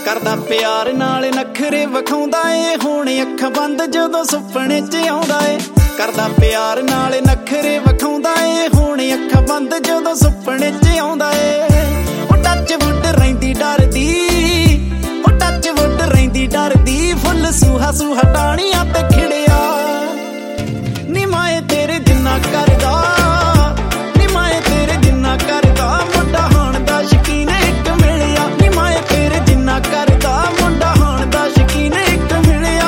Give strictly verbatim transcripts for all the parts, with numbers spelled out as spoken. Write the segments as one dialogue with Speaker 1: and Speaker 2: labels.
Speaker 1: करदा प्यार नाल नखरे विखाउंदा ए हुण अखां बंद जदों सुपने च आउंदा ए करदा प्यार नाल नखरे विखाउंदा ए हुण अखां बंद जदों सुपने च आउंदा ए ओ टच वुड रहिंदी डरदी ओ टच वुड रहिंदी डरदी फुल सूहा सूहा टाणियां ते खिड़िया नी माए तेरे जिन्ना करदा नी माए तेरे जिन्ना करदा मुंडा हाण दा शकीन इक मिलिया नी माए तेरे जिन्ना करदा मुंडा हाण दा शकीन इक मिलिया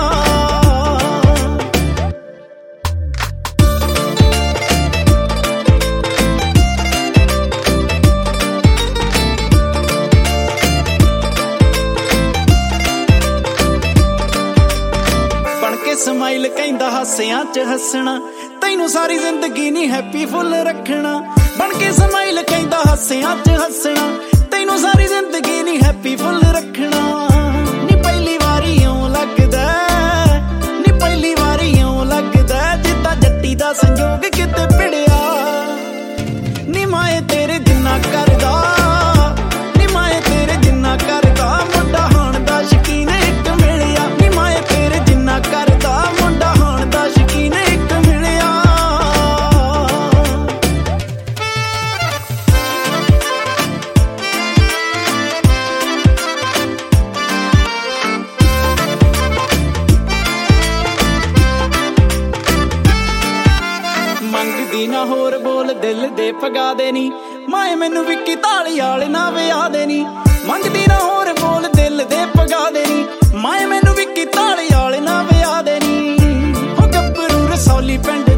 Speaker 1: स्माइल कहंदा हासियां च हसना तैनू सारी जिंदगी नी हैप्पी फुल रखना बन के स्माइल कहंदा हासियां च हसना तैनू सारी जिंदगी नी हैप्पी फुल रखना नी पहली वारी इउं लगदा नी पहली वारी इउं लगदा जिद्दां जट्टी दा संजोग किते भिड़िया नी माए तेरे जिन्ना करदा नी माए तेरे जिन्ना करदा मुंडा हाण दा शकीन इक मिलिया नी माए तेरे जिन्ना करदा मंगदी ना होर बोल दिल दे पगा देनी माए मैनू विक्की ताली वाले ना विआह देनी मंगदी ना होर बोल दिल दे पगा देनी माए मैनू विक्की ताली वाले ना विआह देनी हो गब्बरू रसौली पिंड